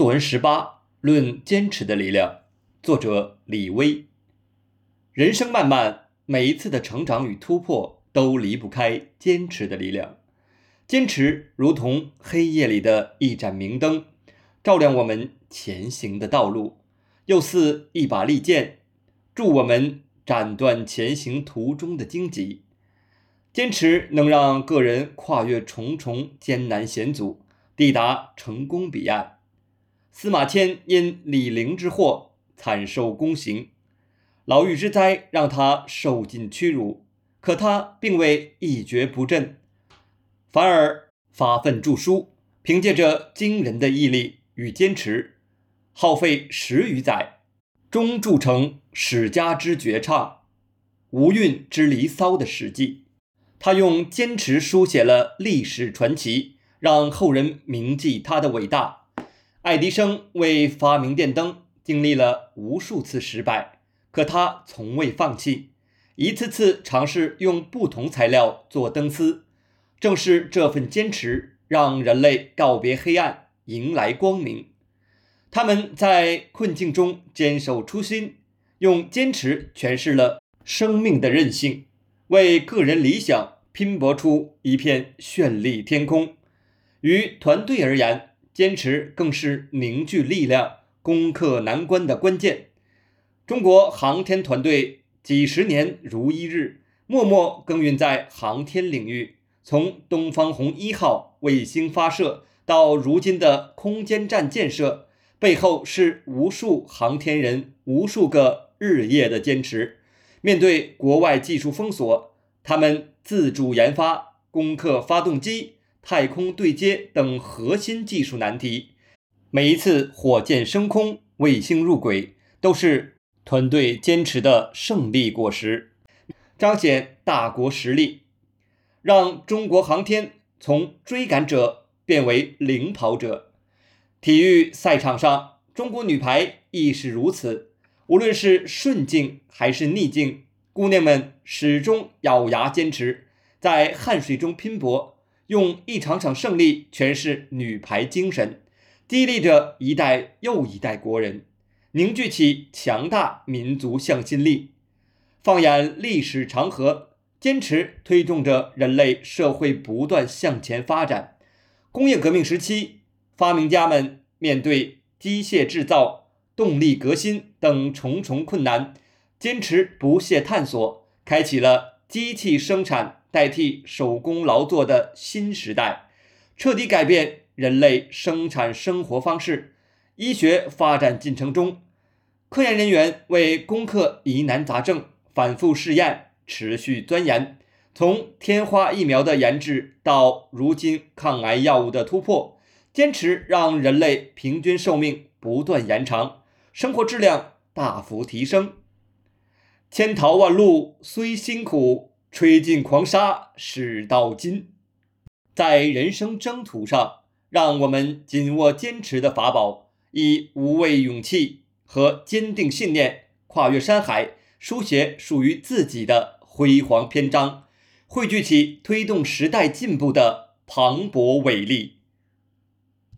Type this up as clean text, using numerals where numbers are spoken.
作文18论坚持的力量，作者李威。人生漫漫，每一次的成长与突破都离不开坚持的力量。坚持如同黑夜里的一盏明灯，照亮我们前行的道路，又似一把利剑，助我们斩断前行途中的荆棘。坚持能让个人跨越重重艰难险阻，抵达成功彼岸。司马迁因李陵之祸惨受宫刑，牢狱之灾让他受尽屈辱，可他并未一蹶不振，反而发奋著书，凭借着惊人的毅力与坚持，耗费10余载，终著成史家之绝唱、无韵之离骚的史记。他用坚持书写了历史传奇，让后人铭记他的伟大。爱迪生为发明电灯经历了无数次失败，可他从未放弃，一次次尝试用不同材料做灯丝。正是这份坚持，让人类告别黑暗，迎来光明。他们在困境中坚守初心，用坚持诠释了生命的韧性，为个人理想拼搏出一片绚丽天空。于团队而言，坚持更是凝聚力量、攻克难关的关键。中国航天团队几十年如一日，默默耕耘在航天领域，从东方红1号卫星发射到如今的空间站建设，背后是无数航天人、无数个日夜的坚持。面对国外技术封锁，他们自主研发，攻克发动机、太空对接等核心技术难题。每一次火箭升空、卫星入轨，都是团队坚持的胜利果实，彰显大国实力，让中国航天从追赶者变为领跑者。体育赛场上，中国女排亦是如此，无论是顺境还是逆境，姑娘们始终咬牙坚持，在汗水中拼搏，用一场场胜利诠释女排精神，激励着一代又一代国人，凝聚起强大民族向心力。放眼历史长河，坚持推动着人类社会不断向前发展。工业革命时期，发明家们面对机械制造、动力革新等重重困难，坚持不懈探索，开启了机器生产代替手工劳作的新时代，彻底改变人类生产生活方式。医学发展进程中，科研人员为攻克疑难杂症，反复试验，持续钻研，从天花疫苗的研制到如今抗癌药物的突破，坚持让人类平均寿命不断延长，生活质量大幅提升。千淘万漉虽辛苦，吹尽狂沙始到金。在人生征途上，让我们紧握坚持的法宝，以无畏勇气和坚定信念跨越山海，书写属于自己的辉煌篇章，汇聚起推动时代进步的磅礴伟力。